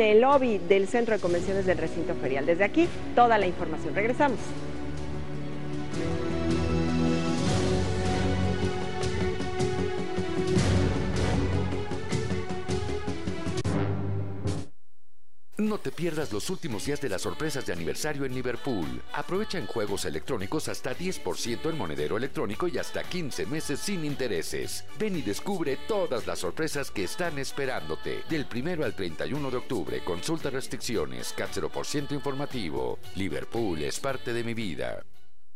el lobby del Centro de Convenciones del Recinto Ferial. Desde aquí, toda la información. Regresamos. No te pierdas los últimos días de las sorpresas de aniversario en Liverpool. Aprovecha en juegos electrónicos hasta 10% en monedero electrónico y hasta 15 meses sin intereses. Ven y descubre todas las sorpresas que están esperándote. Del 1 al 31 de octubre, consulta restricciones, CAT 0% informativo. Liverpool es parte de mi vida.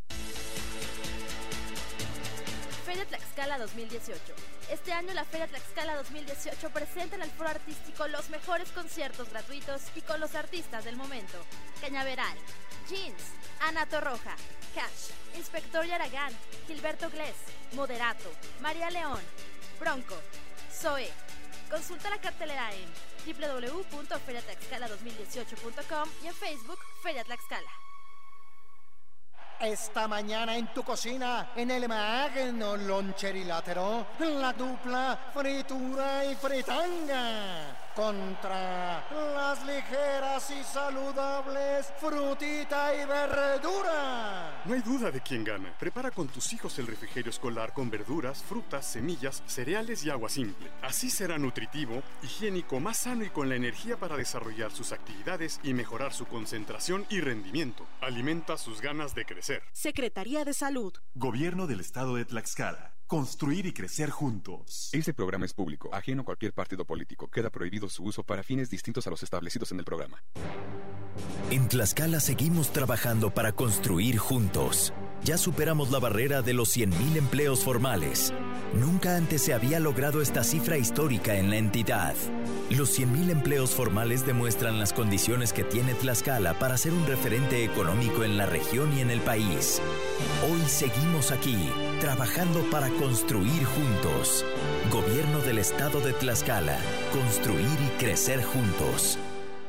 Feria Tlaxcala 2018. Este año la Feria Tlaxcala 2018 presenta en el foro artístico los mejores conciertos gratuitos y con los artistas del momento. Cañaveral, Jeans, Ana Torroja, Cash, Inspector Yaragán, Gilberto Glés, Moderato, María León, Bronco, Zoe. Consulta la cartelera en www.feriatlaxcala2018.com y en Facebook Feria Tlaxcala. Esta mañana en tu cocina, en el magno loncherilátero, la dupla fritura y fritanga contra las ligeras y saludables frutita y verdura. No hay duda de quién gana. Prepara con tus hijos el refrigerio escolar con verduras, frutas, semillas, cereales y agua simple. Así será nutritivo, higiénico, más sano y con la energía para desarrollar sus actividades y mejorar su concentración y rendimiento. Alimenta sus ganas de crecer. Secretaría de Salud. Gobierno del Estado de Tlaxcala. Construir y crecer juntos. Este programa es público, ajeno a cualquier partido político. Queda prohibido su uso para fines distintos a los establecidos en el programa. En Tlaxcala seguimos trabajando para construir juntos. Ya superamos la barrera de los 100,000 empleos formales. Nunca antes se había logrado esta cifra histórica en la entidad. Los 100,000 empleos formales demuestran las condiciones que tiene Tlaxcala para ser un referente económico en la región y en el país. Hoy seguimos aquí, trabajando para construir juntos. Gobierno del Estado de Tlaxcala. Construir y crecer juntos.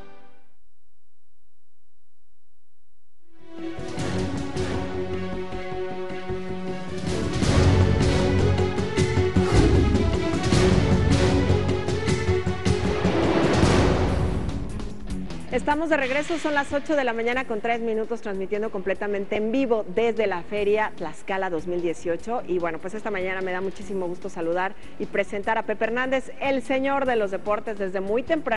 Estamos de regreso, son las 8 de la mañana con 3 minutos, transmitiendo completamente en vivo desde la Feria Tlaxcala 2018. Y bueno, pues esta mañana me da muchísimo gusto saludar y presentar a Pepe Hernández, el señor de los deportes, desde muy temprano.